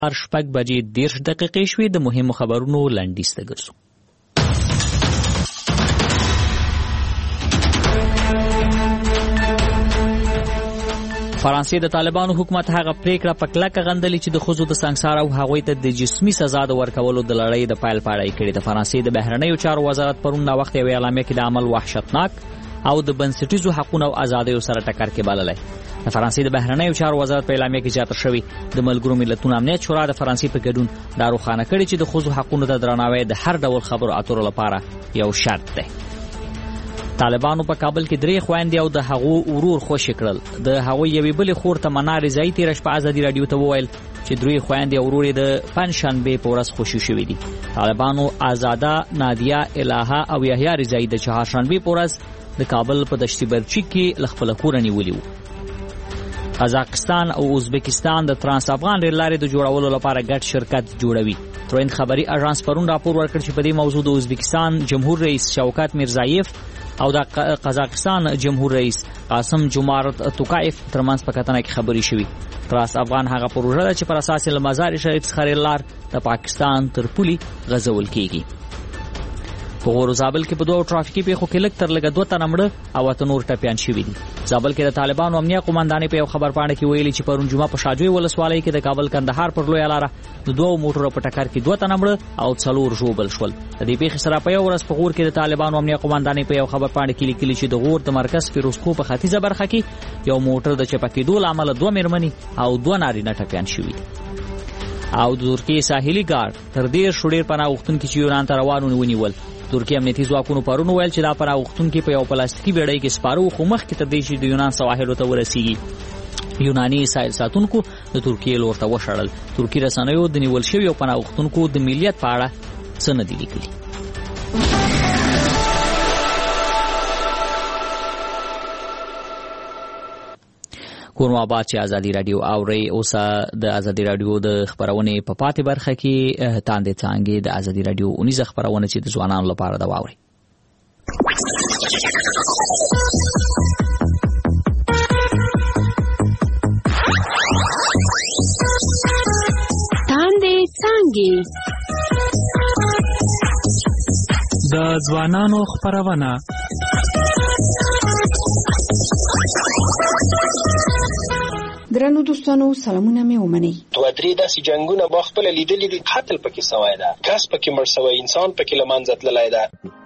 6:30 شوې. د مهمو خبرونو لنډیز ته ګرځو. فرانسې د طالبانو حکومت هغه پریکړه په کلکه غندلې چې د ښځو د سنګسار او هغوی ته د جسمي سزا د ورکولو د لړۍ د پیل په اړه یې کړې. د فرانسې د بهرنیو چارو وزارت پرون ناوخته یوې اعلامیه کې د عمل وحشتناک او د بنسټیزو حقونو او ازادیو سره ټکر کې بللی. د فرانسې د بهرنیو چارو وزارت په اعلامیه کې زیاته شوی د ملګرو ملتونو امنیت شورا د فرانسې په ګډون دا روښانه کړي چې د ښځو حقونو ته درناوی د هر ډول خبرو اترو لپاره یو شرط دی. طالبانو په کابل کې 3 خويندې او د هغو ورور خوشي کړل. د هغوی یوې بلې خور ته منار رضایي تېره شپه ازادي راډیو ته وویل چې 3 خويندې او ورور یې د پنجشنبې په ورځ خوشي شوي دي. طالبانو آزاده، نادیه، الهه او یحیی رضایي د چهارشنبې په ورځ د کابل په دشتي برچی کې له خپل کوره نیولي وو. قزاقستان او ازبکستان د ترانس افغان ریل لارې د جوړولو لپاره ګډ شرکت جوړوي. تروین خبري اژانس پرون راپور ورکړ چې په دې موضوع د ازبکستان جمهور رئیس شوکت میرزایف او د قزاقستان جمهور رئیس قاسم جمارت توقایف ترمنځ په کتنه کې خبري شوي. ترانس افغان هغه پروژه ده چې پر اساس له مزار شریف څخه ریل لار د پاکستان تر پولي غځول کیږي. په غور زابل کې په 2 ټرافیکي پیښو کې لږ تر لږه 2 تنه مړه او 8 نور ټپیان شوي دي. زابل کې د طالبانو امنیه قومندانۍ په یو خبرپاڼه کې ویلي چې پرون جمعه په شاجوی ولسوالۍ کې د کابل کندهار پر لویه لاره د 2 موټرو په ټکر کې 2 تنه مړه او 4 ژوبل شول. د دې پیښې سره په یو ورځ په غور کې د طالبانو امنیه قومندانۍ په یو خبرپاڼه کې لیکلي چې د غور د مرکز فیروزکو په ختیځه برخه کې یو موټر د چپکېدو له امله 2 مېرمنې او 2 نارینه ټپیان شوي دي. او د ترکیې ساحلي ګارد تر ډېر شوډیر پناه غوښتونکي چې یونان ته روان ونیول. ترکیه امنیتي ځواکونو پرون ویل چې دا پناه غوښتونکي په یو پلاستیکي بیړۍ کې سپاره خو مخکې تر دې چې د یونان سواحلو ته ورسیږي. یوناني ساحل ساتونکو د ترکیې لور ته وشړل. ترکي رسنیو د نیول شویو پناه غوښتونکو د ملیت په اړه څه نه دي لیکلي. کورم آباد چې ازادي راډیو اوري اوسه د ازادي راډیو د خبرونې په پاتې برخه کې تاندې څانګې د ازادي راډیو 19 خبرونه چې د ځوانانو لپاره دا واوري. تاندې څانګې د ځوانانو خبرونه. درنو دوستانو سلامونه مې ومنئ. 2-3 داسې جنگونه ما خپل لیدلي دي. قتل پکې سوی ده، کس پکې مړ سوی، انسان پکې له منځه تللی ده.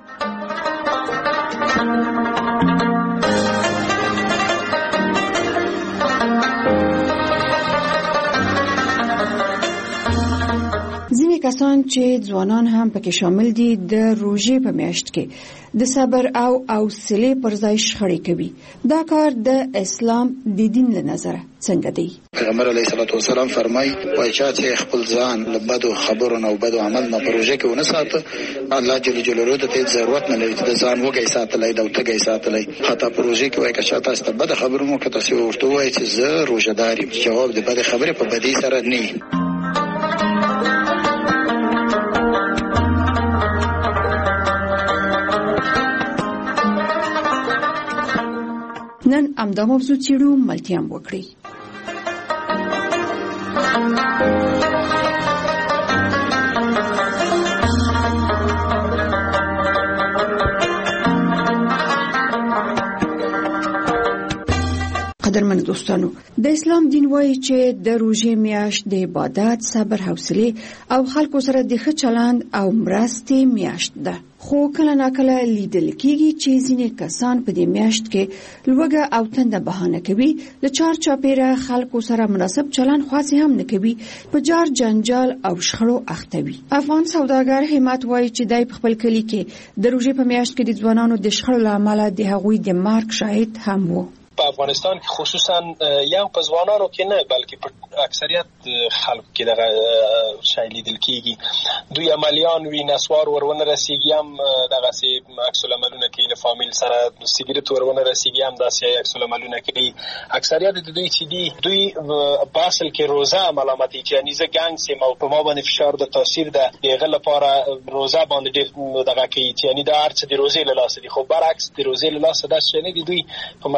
ځینې کسان چې ځوانان هم پکې شامل دي د روژې په میاشت کې د صبر او حوصلې پر ځای شخړې کوي. دا کار د اسلام د دین له نظره څنګه دی؟ پیغمبر علیه الصلاۃ والسلام فرمایي وای چې خپل ځان له بدو خبرو نه او بدو عمل نه پروژه کې ونه ساته، الله جل جلاله ته ضرورت نه لري چې ځان وګي ساتلای دا وتګي ساتلای. حتی پروژه کې وای چې تاسو ته بد خبرو مو کې تاسو ورته وای چې زه روژهدار یم. جواب د بد خبره په بدی سره نه. نن امدا موضوع چیرو ملتیام وکړي. قدرمن دوستانو، د اسلام دین وایي چې د روژې میاشت د عبادت، صبر، حوصله او خلکو سره د ښه چلند او مرستې میاشت ده. خو کله ناکله لیدل کېږي چې ځینې کسان په دې میاشت کې لوږه او تنده بهانه کوي، له چار چاپیره خلکو سره مناسب چلند خاصې هم نه کوي، په جار جنجال او شخړو اخته وي. افغان سوداګر همت وایي چې دای په خپل کلی کې د روژې په میاشت کې د ځوانانو د شخړو له امله د هغوی د مرګ شاهد هم وو. په افغانستان کې خصوصا یو په ځوانانو کې نه بلکې په اکثریت خلکو کې دغه شی لیدل کېږي. دوی عملیان وي، نسوار ورونه رسیږي، هم دغسې عکس العملونه کوي، له فامیل سره سیګریټ ورونه رسیږي، هم داسې عکس العملونه کوي. اکثریت د دوی چې دي دوی په اصل کې روزه ملامتي چې یعنې زه ګنګ سیم او په ما باندې فشار د تاثیر د هغه لپاره روزه باندې ډېر دغه کوي چې یعنې دا هر څه د روزې له لاسه دي. خو برعکس د روزې له لاسه داسې شی نه دي. دوی په مجموع کې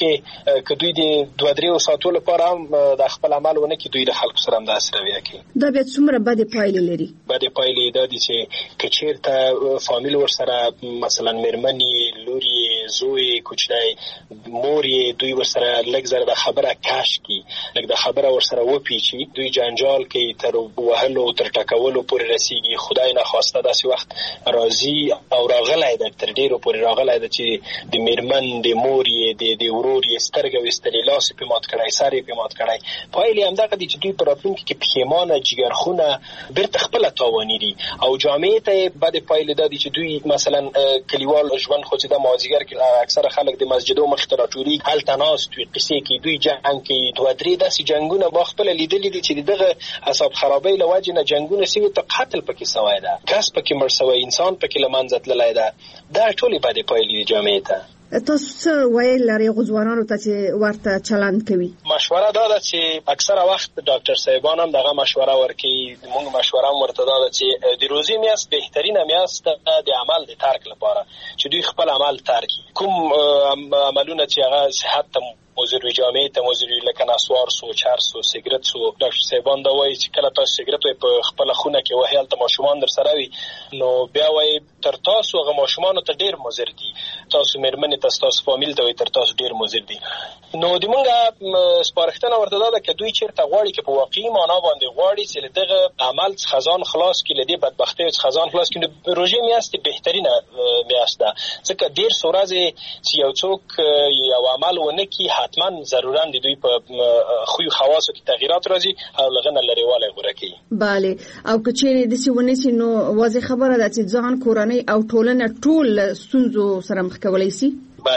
روژې که دوی د 2-3 ساعتو لپاره هم د خپل عمل ونه کړي، دوی د خلکو سره همداسې رویه کوي. دا بیا څومره بدې پایلې لري؟ بدې پایلې دا دي چې که چېرته فامیل ورسره مثلا مېرمنې، لور یې، زوی، کوچنی، مور یې، دوی ورسره لږ زره د خبره کش کړي، لږ د خبره ورسره وپیچي، دوی جنجال کوي، تر وهلو تر ټکولو پورې رسیږي. خدای نخواسته داسې وخت راځي او راغلی ده، تر ډېرو پورې راغلی ده چې د مېرمن، د مور یې، د ورور یې سترګه ویستلې، لاس یې پرې مات کړی، سر یې پرې مات کړی. پایلې همدغه دي چې دوی په راتلونکي کې پښیمانه، جګرخونه، بیرته خپله تاواني دي. او جامعې ته یې بدې پایلې دا دي چې دوی مثلا کلیوال ژوند خو چې د مازدیګر کې اکثره خلک د مسجدو مخې ته راټولېږي، هلته ناست وي، قصې کوي، دوی جنګ کوي. 2-3 داسې جنګونه ما خپله لیدلي دي چې دغه اعصاب خرابۍ له وجې نه جنګونه سوي، ته قتل پکې سوی ده، کس پکې مړ سوی، انسان پکې له منځه تللی ده. دا ټولې بدې پایلې دي جامعې ته. تاسو څه ویل لرئ ځوانانو ته چې ورته چلند کوي؟ مشوره دا ده چې اکثره وخت ډاکټر صاحبان هم دغه مشوره ورکوي. موږ مشوره هم ورته دا ده چې د روزي میاشت بهترینه میاشت د عمل د ترک لپاره چې دوی خپل عمل ترک کوم عملونه چې هغه صحت ته مضر وي، جامعې ته مضر وي، لکه نسوار سو، چرس سو، سیګرټ سو. ډاکټر صاحبان دا وایي چې کله تاسو سیګرټ په خپل خونه کې وهي، هلته ماشومان در سره وي، نو بیا وایي تر تاسو هغه ماشومانو ته ډېر مضر دي، تاسو مېرمنې ته، تاسو فامیل ته وایي تر تاسو ډېر مضر دي. نو د موږ سپارښتنه ورته دا ده که دوی چېرته غواړي چې په واقعي معنا باندې غواړي چې له دغه عمل څخه ځان خلاص کړي، له دې بدبختیو څخه ځان خلاص کړي، نو روژې میاشت بهترینه میاشت ده. ځکه 1.5 ورځې چې یو څوک یو عمل ونه کړي، حتما ضرورا د دوی په خوی خواصو کې تغییرات راځي او لغه نه لريواله غوړه کوي. bale او کچېرې د سیونې سي نو واضح خبره ده چې ځان کورنۍ او ټولنه ټول ستونزو سره مخ کولای شي.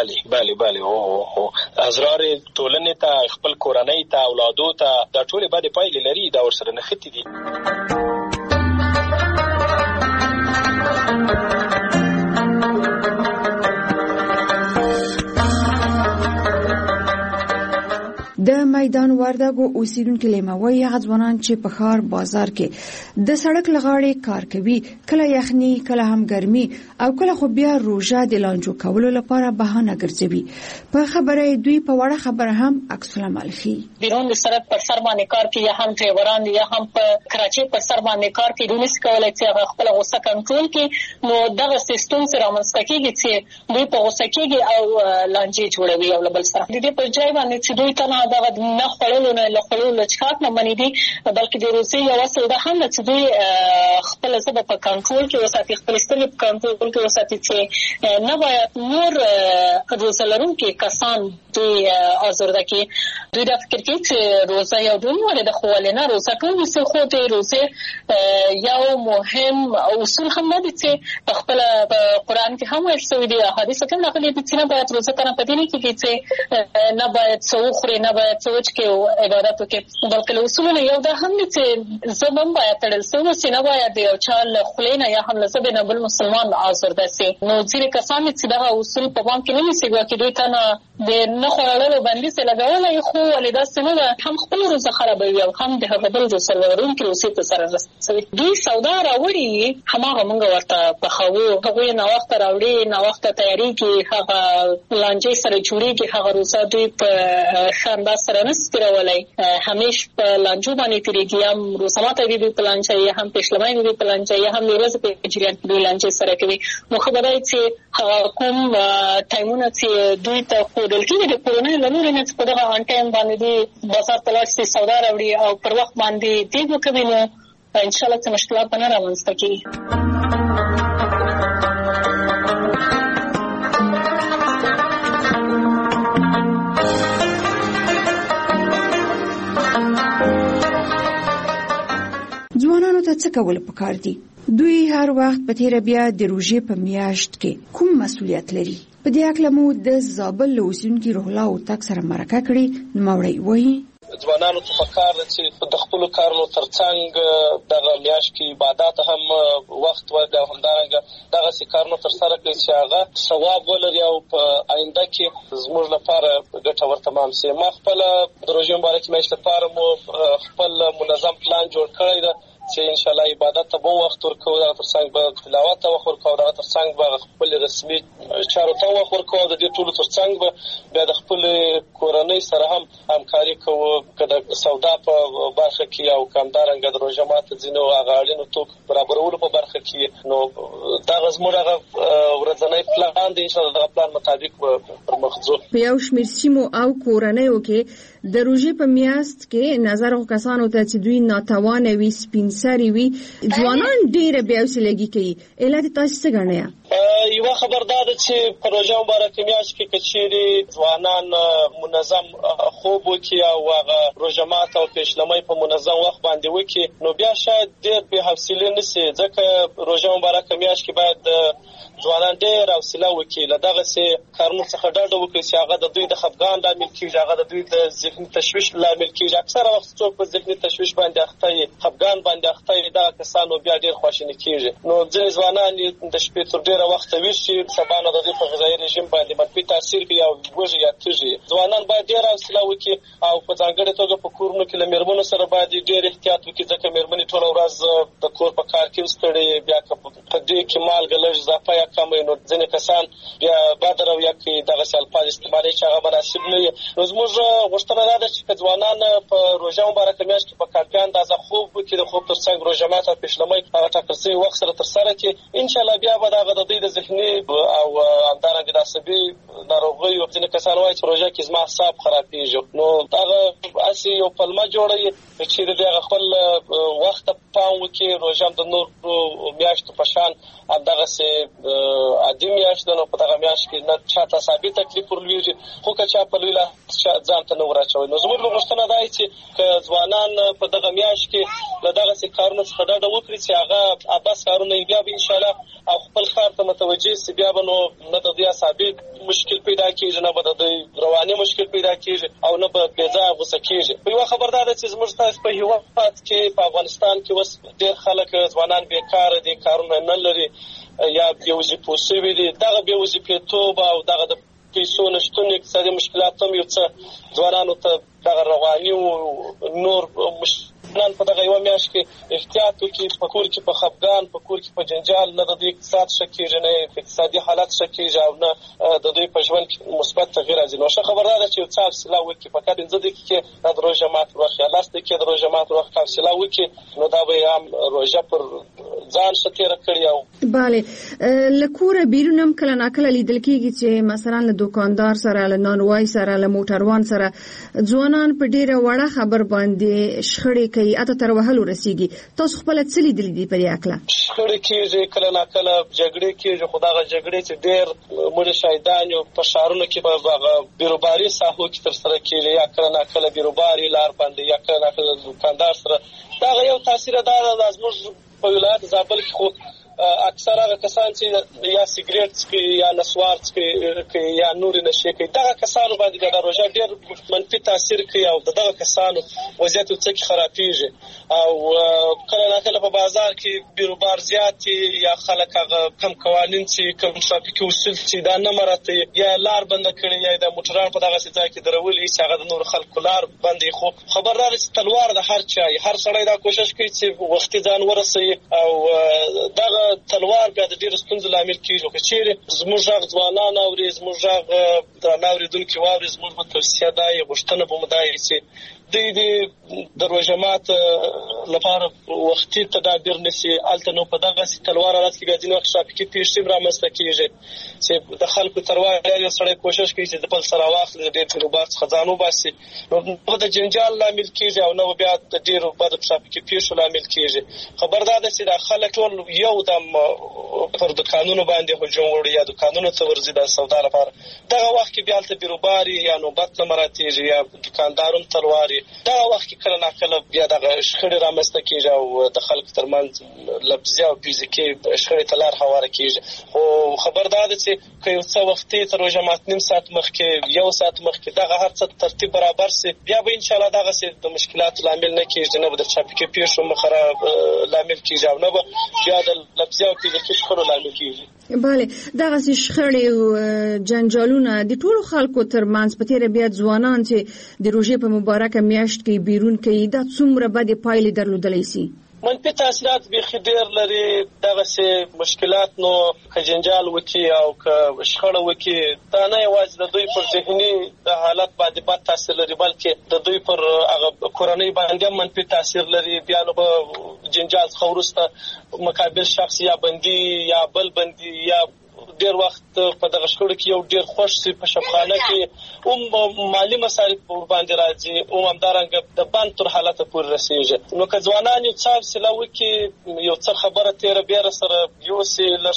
بله او ازرار ټولنې ته، خپل کورنۍ ته، اولادو ته دا ټول باندې پایلې لري، دا ورسره نښتي دي. د میدان وردګو اوسیدونکو لیموي غځوانان چې په ښار بازار کې د سړک لغاړې کار کوي، کله یخني، کله هم ګرمي او کله خو بیا روژه د لانجو کولو لپاره بهانه ګرځوي. په خبره دوی په وړه خبره هم عکس العمل ښيي. بیرون د سړک پر سر باندې کار کوي، یا هم ډرایوران یا هم په کراچۍ پر سر باندې کار کوي، دوی نشي کولای چې هغه خپل غوسه کنټرول کړي. نو دغه سیستم سره رامنځته کېږي چې دوی په غوسه کېږي او لانجې جوړوي او بل سره د دې پر ځای باندې چې دوی ته دا نه خړلو نه لخړلو لچکات نه منې دي، بلکې د روسي یو اصل ده هم چې دوی خپل ژبه په کنټرول کې وساتي، خپل سترګې په کنټرول کې وساتي، چې نه باید نور روزه لرونکي کسان دوی آزرده کړي. دوی دا فکر کوي چې روزه یو ډول د خوالې نه روزه ټول وسه خو د روزه یو مهم اصول هم نه دي چې په خپل قرآن کې هم ویل شوی دي، حدیث کې هم راغلي دي چې نه باید روزه کنه پدې نه کې چې نه باید څوخري، نه باید سوچ کې او عبادت وکړي، بلکې اصولونه یو دا هم دي چې زبم باید تړل شوی چې نه باید یو چا له خلینا یا هم له زبې نه بل مسلمان آزرده سي. نو ځینې کسان چې دا اصول په پام کې نه نیسي، چې دوی ته نه د نه خورلو بندیز لګولای، خو ولدا سمه هم خپل روزه خرابوي او هم د هغه بل روزه لرونکي روزي ته سره رسوي. دوی سودا راوړي، هماغه موږ ورته پخوو، هغه نه وخت راوړي، نه وخت تیاری کې هغه لانجې سره جوړيږي، هغه روزه دوی په شاندار سره نسترولای، همیش په لانجو باندې تیریږي، هم روزماته دی په لانجه، یا هم پښلمای دی په لانجه، یا هم ورځ په جریان کې دی لانجې سره کوي. نو خبره چې کوم ټایمونه چې دوی ته خودل کېږي د کورونې لنور نه په دغه ان ټایم باندې دی بازار تلاشي سودا راوړي او پر وخت باندې دی وکوي، نو ان شاء الله چې مشکلات نه راوځي کی. ځوانانو ته څه کول پکار دي؟ دوی هر وخت په تیر بیا د روژې په میاشت کې کوم مسؤلیت لري؟ په دې اړه مو د زابل له اوسیدونکو روح الله او تک سره مرکه کړې. نوموړی وایي ځوانانو ته پکار دي چې د خپل کارونو ترڅنګ دغه میاشت کې عبادت هم وخت ورکړي، همدارنګه دغه کارونو تر سره کړي چې هغه ثواب ولري او په آینده کې زموږ لپاره ګټور تمام شي. ما خپل د روژې مبارکې میاشت لپاره مو خپل منظم پلان جوړ کړی دی چې ان شاء الله عبادت ته به وخت ورکو، دا ترڅنګ به تلاوت ته وخت ورکو، دا ترڅنګ به خپل رسمي چارو ته وخت ورکو، د دې ټولو ترڅنګ به بیا د خپل کورنۍ سره هم همکاري کوو، کله سودا په برخه کې او کمدارنګ د روژه ماته ځینو هغه اړینو توکو برابرولو په برخه کې. نو دا زموږ هغه ورځنی پلان دی، ان شاء الله د پلان مطابق پر مخ ځو. په یو شمېر سیمو او کورنیو کې د روژې په میاشت کې نظر او کسانو ته چې دوی ناتوانه وي، سپین سري وي، ځوانان ډېره بې حوصلګي کوي. علت تاسو څه ګڼئ؟ یوه خبر دا ده چې په روژه مبارکه میاشت کې که چیرې ځوانان منظم خوب وکړي او هغه روژه ماته او پیشلمۍ په منظم وخت باندې وکړي، نو بیا شاید ډېر بې حوصلې نه شي، ځکه روژه مبارکه میاشت کې باید ځوانان ډېر حوصله وکړي، له دغسې کارونو څخه ډډه وکړي چې هغه د دوی د خفګان لامل کېږي، هغه د دوی د ذهني تشویش لامل کېږي. اکثره وخت څوک په ذهني تشویش باندې اخته وي، خفګان باندې اخته وي، دغه کسانو بیا ډېر خواشیني کېږي. نو ځینې ځوانان د شپې تر ډېره وخته ویښ شي، سبا نه د دوی په غذایي رژیم باندې منفي تاثیر کوي او وږي یا تږي. ځوانان باید ډېر حوصله وکړي او په ځانګړې توګه په کورونو کې له مېرمنو سره باید ډېر احتیاط وکړي، ځکه مېرمنې ټوله ورځ د کور په کار کې ستړې، بیا که په دې کې مالګه لږ اضافه یا کمه وي، نو ځینې کسان بیا بد رویه کوي، دغسې الفاظ استعمالوي چې هغه مناسب نه وي. نو زموږ غوښتنه دا ده چې که ځوانان په روژه مبارکه میاشت کې په کافي اندازه خوب وکړي، د خوب ترڅنګ روژه ماته او پیشلمۍ هغه ټاکل شوي وخت سره ترسره کړي، انشاءالله بیا به دغه د دوی د ذهني او همدارنګه د عصبي ناروغیو ځینې کسان وایي چې روژه کې زما اعصاب خرابېږي، نو هغه هسې یو پلمه جوړوي چې چیرې دوی هغه خپل وخت ته پام وکړي. روژه د نورو میاشتو په شان همدغسې عادي میاشت ده، نو په دغه میاشت کې نه چاته اعصابي تکلیف ورلوېږي، خو که چا په لوی لاس ځان ته نه ور اچوي. نو زموږ غوښتنه دا چې که ځوانان په دغه میاشت کې له دغسې کارونو څخه ډډه وکړي چې هغه عبث کارونه وي، بیا به انشاءالله او خپل کار ته متوجه شي، بیا به نو نه د دوی اعصابي مشکل پیدا کېږي، نه به د دوی رواني مشکل پیدا کېږي او نه به بې ځایه غوسه کېږي. یوه خبر دا ده چې زموږ ستاسو په هېواد کې په افغانستان کې اوس ډېر خلک ځوانان بېکاره دي، کارونه نه لري یا بې وظیفو شوي دي. دغه بې وظیفېتوب او دغه د پیسو نشتون اقتصادي مشکلات هم یو څه ځوانانو ته دغه رواني او نور مشکلات په دغه یوه میاشت کې احتیاط وکړي، په کور کې په خفګان، په کور کې په جنجال، نه د دوی اقتصاد ښه کېږي، نه اقتصادي حالت ښه کېږي او نه د دوی په ژوند کې مثبت تغییر راځي. نو ښه خبر دا ده چې یو څه حوصله وکړي، فقط 15 دقیقې د روژه ماتې وخت یا 10 دقیقې د روژه ماتې وخت حوصله وکړي، نو دا به هم روژه پر ځان ښه تېره کړي. او بله، له کوره بیرون هم کله ناکله لیدل کېږي چې مثلا له دوکاندار سره، له نانوای سره، له موټروان سره ځوانان په ډېره وړه خبر باندې شخړې کوي، حتی تر وهلو رسېږي. تاسو خپله څه لیدلي دي په دې هکله؟ شخړې کېږي، کله ناکله جګړې کېږي، خو دغه جګړې چې ډېر مړي شهیدان یو په ښارونو کې به هغه بیروباري ساحو کې ترسره کېږي، یا کله ناکله بیروباري لار باندې، یا کله ناکله دوکاندار سره. دغه یو تاثیر دا ده زموږ په ولایت زابل کې، خو اکثر هغه کسان چې یا سیګریټ څکي یا نسوار څکي یا نورې نشې کوي، دغه کسانو باندې د روژه ډېر منفي تاثیر کوي او دغه کسانو وضعیت یو څه خرابېږي. او کله ناکله په بازار کې بیروبار زیات یا خلک هغه کم قوانین چې کم ټرافیکي اصول چې دا نه مراعاتوي، یا لار بنده کړي، یا د موټران په دغسې ځای کې درولي چې هغه د نورو خلکو لار بندوي. خو خبردار چې تلوار د هر چا هر سړی دا کوشش کوي چې وختي ځان ورسوي، او دغه تلوار بیا د ډېرو ستونزو لامل کېږي. که چیرې زموږ غږ ځوانان اوري، زموږ غږ درانه اورېدونکي واوري، زموږ به توصیه دا وي، غوښتنه به مو دا وي چې دوی د روژه ماته لپاره وختي تدابیر نیسي. هلته نو په دغسې تلوار حالت کې بیا ځینې وخت ټرافیکي پېښې هم رامنځته کېږي چې د خلکو تروار یو سړی کوشش کوي چې د بل سره واخلي، د ډېر بیروبار څخه ځان وباسي، نو د جنجال لامل کېږي او نه بیا د ډېرو بدو ټرافیکي پېښو لامل کېږي. خبردار ده چې دا خلک ټول یو دم پر دوکانونو باندې هجوم وړي یا دوکانونو ته ورځي د سودا لپاره. دغه وخت کې بیا هلته بیروباري یا نوبت نه مراعاتېږي یا دوکاندار هم تلواري. دغه وخت کې کله ناکله بیا دغه شخړې رامنځته کېږي او د خلکو ترمنځ لفظي او فزیکي شخړې ته لار هواره کېږي. خو خبر دا ده چې که یو څه وختي تر روژه ماتې نیم ساعت مخکې، یو ساعت مخکې دغه هر څه ترتیب برابر سي، بیا به انشاءالله دغسې د مشکلاتو لامل نه کېږي، نه به د ټرافیکي پېښو مخه لامل کېږي او نه به بیا د لفظي او فزیکي شخړو لامل کېږي. بله، دغسې شخړې او جنجالونه د ټولو خلکو ترمنځ په تېره بیا ځوانان چې د روژې په مبارکه میاشت کې بیرون کوي، دا څومره بدې پایلې درلودلی سي؟ منفي تاثیرات به خډیر لري دغه سه مشکلات نو کجنجال وکي او ک شخړه وکي دا نه یوازې د دوی پر ذهني د حالت باندې بد تاثیر لري بلکې د دوی پر هغه کورنۍ باندې منفي تاثیر لري. بیا نو جنجال خورسته مقابل شخص یا بندي یا بل بندي یا ډیر وخت په دغه شخړو کې یو ډیر خوش سي په شپخانه کې مالی مسایل په باندې راځي او همدارنګه د بند تر حالت پورې رسیږي. نو که ځوانان یو څه سلاوي کې یو څه خبره تیر بیر سره یو سي لږ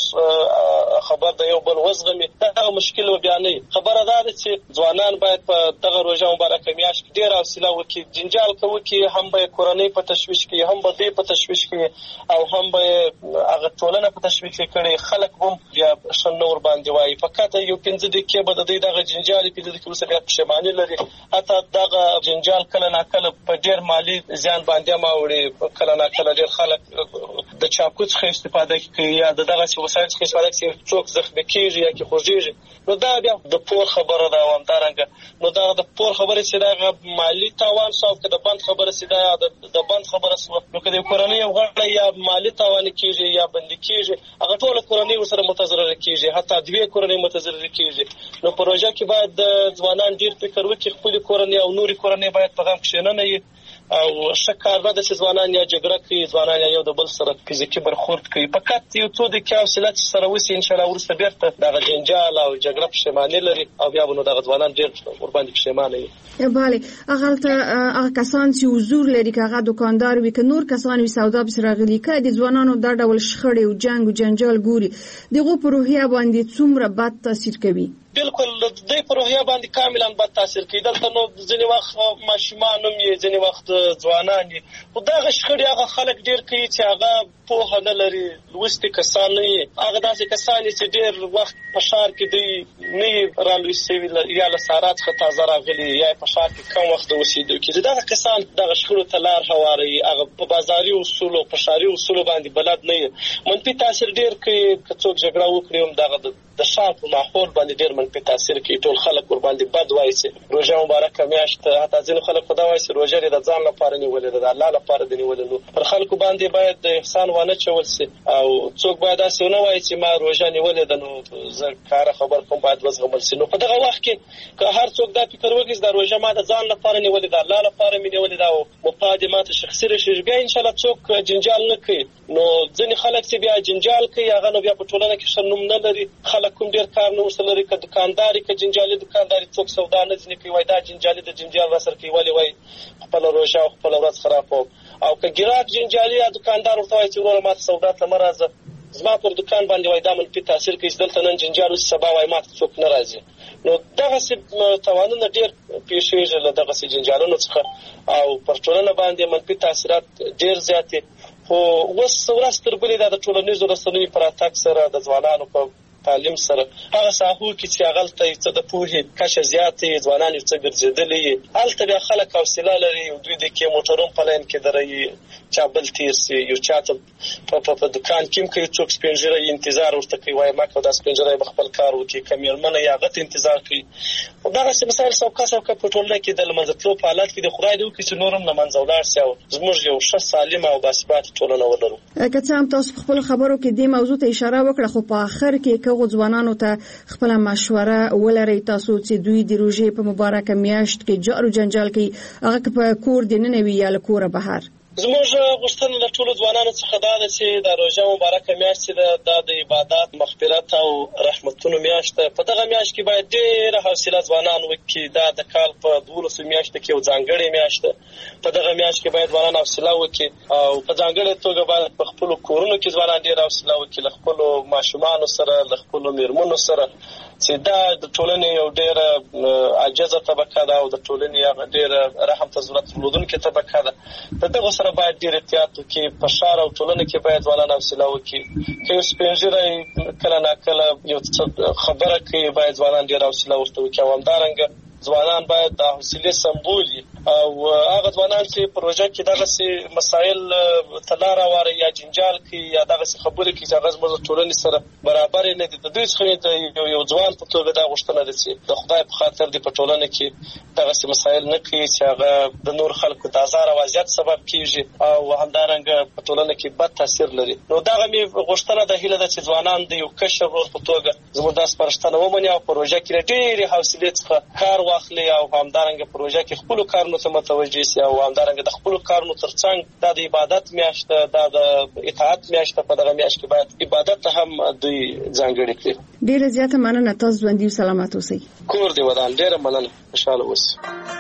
خبر د یو بل وزغمي دا مشکل و بیانې خبره ده چې ځوانان باید په دغه روزه مبارکه میاشت ډیر حوصله وکړي جنجال کوي کې هم به کورنۍ په تشویش کې هم به دې په تشویش کې او هم به هغه ټولنه په تشویش کې کړي خلک هم یا نور باندې وای فقط یو 15 دقیقې به د دغه جنجال په دې کې وسه بیا پښیماني لري حتی دغه جنجال کله ناکله په ډیر مالی زیان باندې ماوړي کله ناکله ډیر خلک د چاقو څخه استفاده کوي یا دغه وسایل څخه استفاده کوي څوک زخمی کیږي یا کې خوږیږي. نو دا بیا د پور خبره ده ومدارنګه نو دا د پور خبره چې دا مالی تاوان شو که د بند خبره چې دا د بند خبره شو نو که د کورنۍ غړي یا مالی تاوان کیږي یا بند کیږي هغه ټول کورنۍ سره متضرر کیږي حتی دوی کورنۍ متضرر کیږي. نو پروژه کې باید ځوانان ډیر فکر وکړي خپل کورنۍ او نوري کورنۍ باید په غم کې نه وي او شکار ده چې ځوانان یا جګړه کوي ځوانان یو د بل سره فزیکی برخورد کوي فقط یو څو د حوصله سره وسی ان شاء الله ورسته بیرته دغه جنجال او جګړه پښیماني لري او بیا نو دغه ځوانان ډیر قرباني پښیمانه وي. بله هغه کسان چې حضور لري که هغه دکاندار وي که نور کسان وي سودا به سره غلي کوي د ځوانانو دا ډول شخړې او جنگ او جنجال ګوري دغه په روحیه باندې څومره بد تاثیر کوي. بالکل د پروژه باندې کاملا بد تاثیر کوي. دلته نو ځینې وخت ماشومان هم یې ځینې وخت ځوانان دي خو دغه شخړې هغه خلک ډیر کوي چې هغه په نه لري لوستي کسان نه هغه داسې کسان چې ډیر وخت په شهر کې دی نه رالوي سوي یا له سارات څخه تازه راغلي یا په شهر کې کم وخت اوسېدو کې دغه کسان دغه شخړو ته لار هواري هغه په بازاري اصول او په شهري اصول باندې بلد نه منفي تاثیر ډیر کوي. که څوک جګړه وکړي هم دغه د شهر په ماحول باندې ډیر منفي تاثیر کوي. ټول خلک ور باندې بد وایي چې روزه مبارکه میاشت حتی ځینې خلک خدا وایي چې روزه د ځان لپاره نیولې ده د الله لپاره دی نیولې نو پر خلکو باندې باید د احسان ونه چول سي او څوک باید اسې نه وایي چې ما روزه نیولې ده نو زه کار خبر کوم باید وزغمل سي. نو په دغه وخت کې که هر څوک دا فکر وکړي د روزه ما د ځان لپاره نیولې ده الله لپاره مې نیولې ده او مقادمات شخصي رشي بیا ان شاء الله څوک جنجال نه کوي. نو ځینې خلک چې بیا جنجال کوي هغه نو بیا په ټولنه کې شنوم نه لري خلک کوم ډیر کار نه وسل لري که دکانداري که جنجالي دکانداري څوک سودا نه ځنې کوي وای دا جنجالي د جنجال را سره کوي ولې وای خپل روزه او خپل ورځ خراب او که ګراک جنجالي یا دکاندار ورته وای چې ورور ما سودا ته مرزه زما پر دکان باندې وای دا منفي تاثیر کوي دلته نن جنجال سبا وای ما څوک ناراضي. نو دغه څه توانونه ډیر پیښیږي له دغه څه جنجالونو څخه او پر ټولنه باندې منفي تاثیرات ډیر زیات خو ورځ تر بلې د ټولنیزو رسنیو پر اتاک سره د ځوانانو په تعلیم سره هغه ساحو کې چې هغه ته څه د پوهې کچه زیاتې ځوانان یو څه ګرځېدلې هلته بیا خلک حوصله لري دوی د کې موټرون په لاین کې درې چا بل تیر سي یو چاته په دکان کې کوي څوک سپینجره انتظار ورته کوي وای ما کو دا سپینجره خپل کار وکي کمیرمنه یا غت انتظار کوي او دا څه مسایل څوک په ټولنه کې د لمنځتلو په حالت کې د خدای دی چې نورم نه منځولار سي او زموږ یو ښه سالمه او باثبات ټولنه ولرو. که څه هم تاسو خپل خبرو کې د موضوع ته اشاره وکړه خو په اخر کې ځوانانو ته خپل مشوره ولري تاسو چې دوی د روزې په مبارکه میاشت کې جارو جنجال کوي هغه په کور دي نه وی یا له کوره بهر زموږ غوښتنه د ټولو ځوانانو څخه دا ده چې د روزه مبارکه میاشت د عبادت مغفرت او رحمتونو میاشت په دغه میاشت کې باید ډېر حوصله ځوانان وکړي دا د کال په 12 میاشتو کې یو ځانګړې میاشت په دغه میاشت کې باید ځوانان حوصله وکړي او په ځانګړې توګه باید په خپل کورونو کې ځوانان ډېر حوصله وکړي له خپل ماشومانو سره له خپل میرمنو سره چې دا د ټولنې یو ډېر عاجزه طبقه ده او د ټولنې هغه ډېر رحم ته ضرورت لرونکې طبقه ده. په دغه سره باید ډېر احتیاط وکړي په ښار او ټولنه کې باید ځوانان حوصله وکړي که یو سپینږیری کله ناکله یو خبره کوي باید ځوانان ډېر حوصله ورته وکړي او همدارنګه ځوانان باید د حوصلې سمبول وي او هغه ځوانان چې پروژه کې دغه مسایل تلار واره یا جنجال کې یا دغه خبرې کې چې هغه زموږ ټولنې سره برابر نه دي. د دوی څخه یو ځوان په توګه دا غوښتنه ده چې د خدای په خاطر د پټولنه کې دغه مسایل نه کوي چې هغه د نور خلکو د آزار او اذیت سبب کیږي او همدارنګه پټولنه کې بد تاثیر لري. نو دغه می غوښتنه د هیله ده چې ځوانان د یو کشر رول په توګه زموږ د سپارښتنه ومني او پروژه کې ډېرې حوصلې څخه کار واخلي او همدارنګه پروژه کې خپل کارونو ته متوجه شي او همدارنګه د خپل کارونو ترڅنګ د عبادت میاشت د اطاعت میاشت په دغه میاشت کې باید عبادت هم دوی ځانګړي کړي. ډېر زیاته مننه، تاسو ژوندي او سلامت اوسئ. کور دې ودان. ډېر مننه، خوشاله اوسئ.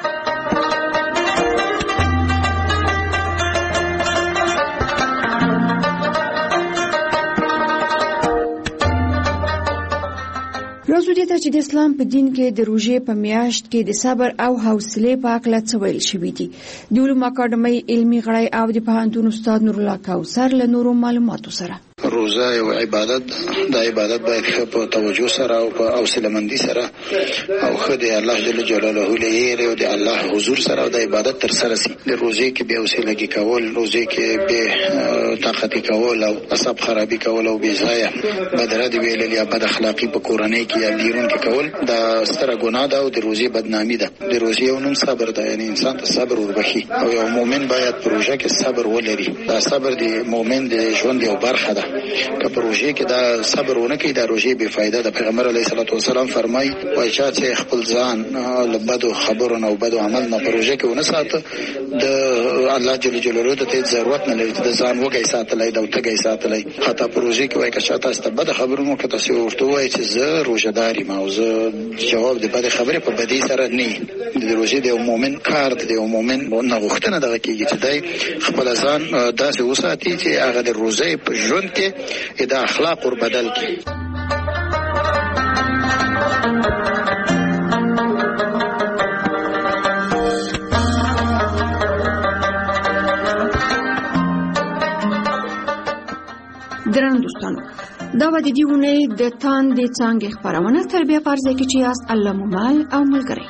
راځو دې ته چې د اسلام په دین کې د روژې په میاشت کې د صبر او حوصلې په اړه څه ویل شوي دي. د علوم اکاډمۍ علمي غړی او د پوهنتون استاد نورالله کوثر له نورو معلوماتو سره. روزه یو عبادت د عبادت باید په توجه سره او په حوصله‌مندي سره او خدای الله جل جلاله لري او د الله حضور سره د عبادت تر سره سي. د روزه کې به حوصله‌ګي کول، روزه کې به طاقت کول او اصحاب خرابي کول او بيځایه بدره دی ویل یا بد اخلاقی په کورنۍ کې یا بیرون کې کول دا ستره ګناه ده او د روزه بدنامي ده. د روزه یو نوم صبر ده، یعنی انسان ته صبر وربخي او یو مؤمن باید پروژه کې صبر ولري. دا صبر د مؤمن د ژوند یو برخه ده. که پروژه کې دا صبر ونه کوي دا روزه بے فایده ده. پیغمبر علیه الصلاه والسلام فرمایي وای چې خپل ځان له بدو خبرونو او بدو عمل نه پروژه کې ونه ساته د الله جل جلاله ته ضرورت نه لري د ځان وګي ساتلای دا وتګي ساتلای. حتی پروژه کې وای که شاته است بد خبرونو کې تاسو ورته وای چې زه روزداري ما او زه جواب د بد خبره په بدی سره نه. د روزه د مؤمن کار د مؤمن نه غوښتنه دغه کېږي چې دای خپل ځان داسې وساتي چې هغه د روزه په ژوند کې دا اخلاق ور بدل کی. درنو دوستانو، دا و د دې ونې د تاندې څانګې خپرونه تر بیا فرض کې چې یاست الله ممال او ملګری.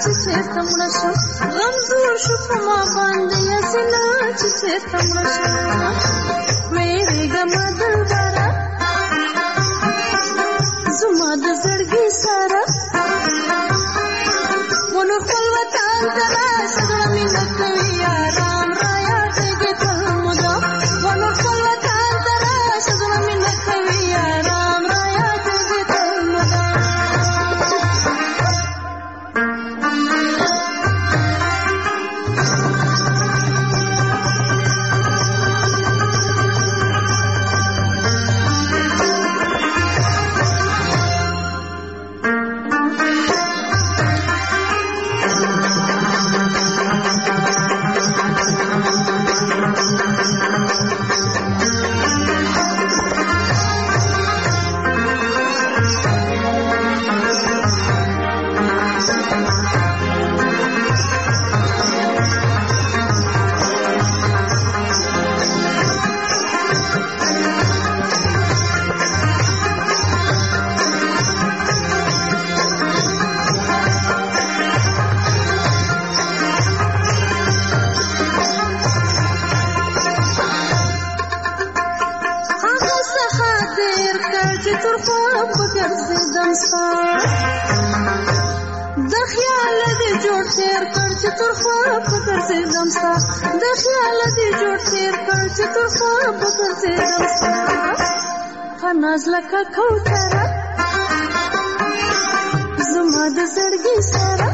چې چېرته مړه شم غم زور شو په ما باندې یاسینا چې چېرته مړه شم ویرېږمه دلبره زما د زړګي سره ونور خپل وطن ته راشه زړه مې نه کوي یاران رایادېږي تل مدام ونور خپل وطن ته راشه زړه مې نه کوي یاران رایادېږي تل مدام ناز لکه کوتره زما د زړګي سره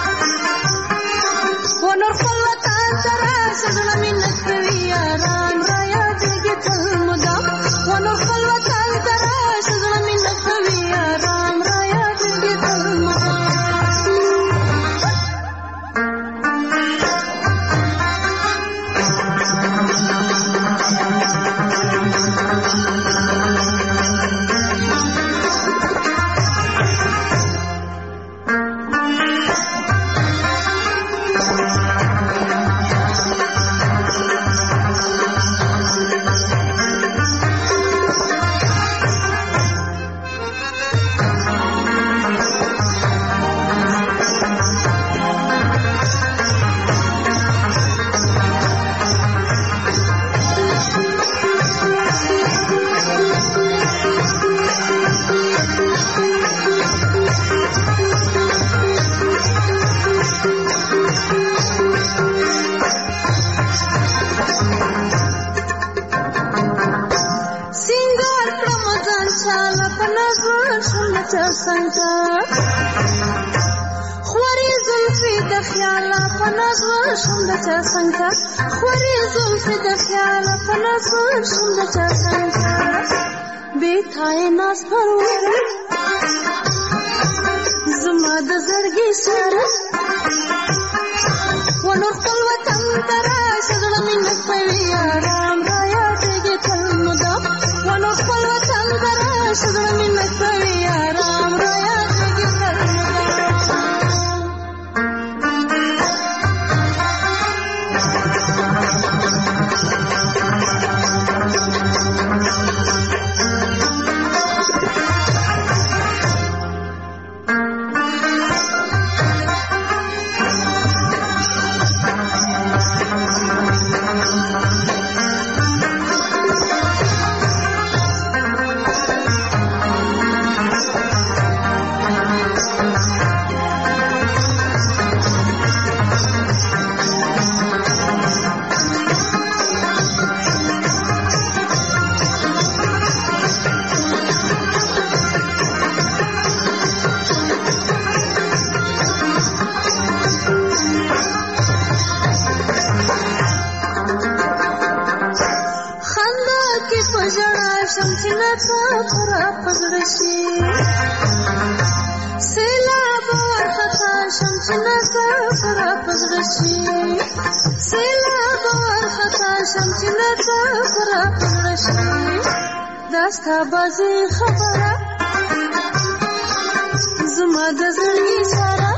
ونور خپل وطن ته راشه زړه مې نه کوي یاران رایادېږي تل مدام ونور خپل وطن ته راشه زړه مې نه کوي یاران رایادېږي تل مدام خواري زلفي د خیاله په نظر شم د چا څنګه خواري زلفي د خیاله په نظر شم د چا څنګه بیتای ناز پرور زما د زړګي سره ونور خپل وطن ته راشه زړه مې نه کوي یاران رایادېږي تل مدام ونور خپل وطن ته راشه زړه مې نه کوي یاران رایادېږي تل داستا بازی خبره زما د زړګي سره